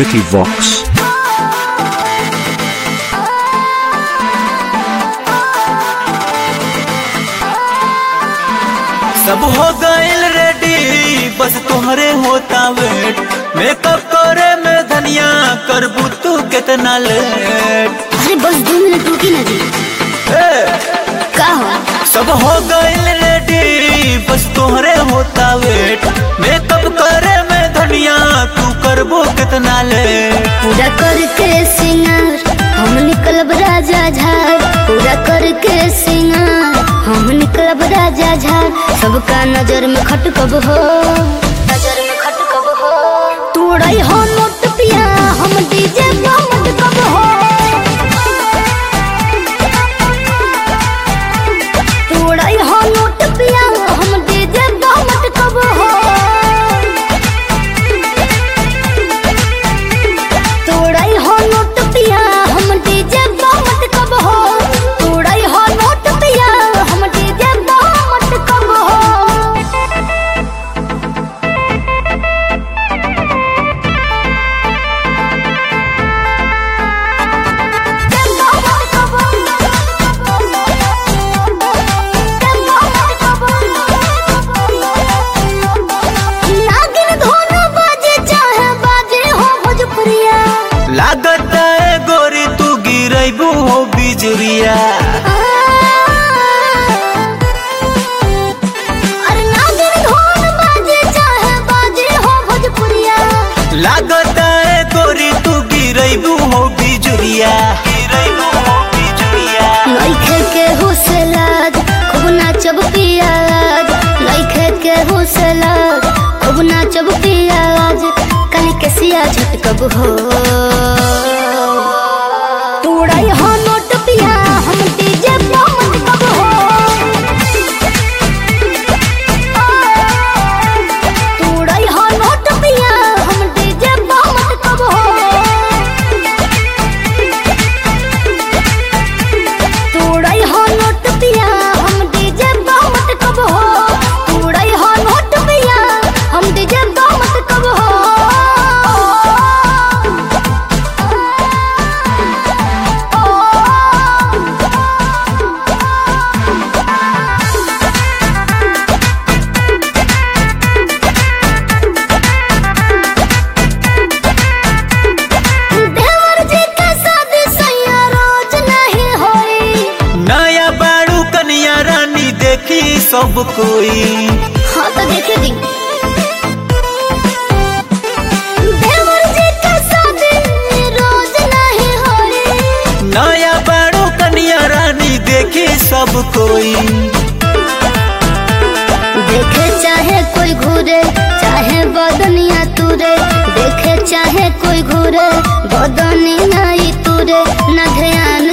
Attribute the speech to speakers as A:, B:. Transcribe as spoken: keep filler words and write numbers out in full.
A: Vicky Vox.
B: सब हो गइल रेडी, बस तुम्हारे होता वेट। मेकअप करे में धनिया करबू तू कितना लेट।
C: अरे बस दो मिनट रुकी ना जी।
B: का हो? सब हो गइल रेडी, बस तुम्हारे होता वेट। मेकअप करे में धनिया तू करबू कितना लेट।
C: पूरा करके सिंगार हम निकलब राजा झार, पूरा करके सिंगार हम निकलब राजा झार। सबका नजर में खटकब हो, नजर में खटकब हो। तोड़ई हो नोट पिया हम डीजे पे मटकब हो। तोड़ई हो नोट पिया हम डीजे पे मटकब हो। तोड़ई हो नोट पिया हम डीजे पे मटकब हो। तोड़ई हो नोट पिया हम डीजे पे मटकब हो।
B: लागत है गोरी तू गिरबू हो बिजरिया।
C: अरे नागिन धोन बाजे चाहे बाजे हो भोजपुरिया।
B: लागत है गोरी तू गिरबू हो बिजरिया। गिरबू हो बिजरिया।
C: लइखे के हुसलाद खूब नाचब पियाज। लइखे के हुसलाद खूब नाचब पियाज। कल के सिया झटकब हो। तोड़ई हो नोट पिया हम डीजे पे मटकब हो। तोड़ई हो नोट पिया हम डीजे पे मटकब हो। तोड़ई हो नोट पिया हम डीजे पे मटकब हो। तोड़ई हो नोट पिया हम डीजे पे मटकब हो। देवर जी के शादी सैया रोज नहीं होई।
B: नया बाड़ू कन्या रानी देखी सब कोई।
C: हाँ तो देखे दी। देवर जी के शादी रोज नहीं होई।
B: नया बाड़ू कन्या रानी देखी सब कोई।
C: देखे चाहे कोई घूरे चाहे बदनिया तुरे। देखे चाहे कोई घूरे बदनी नहीं तुरे। न ध्यान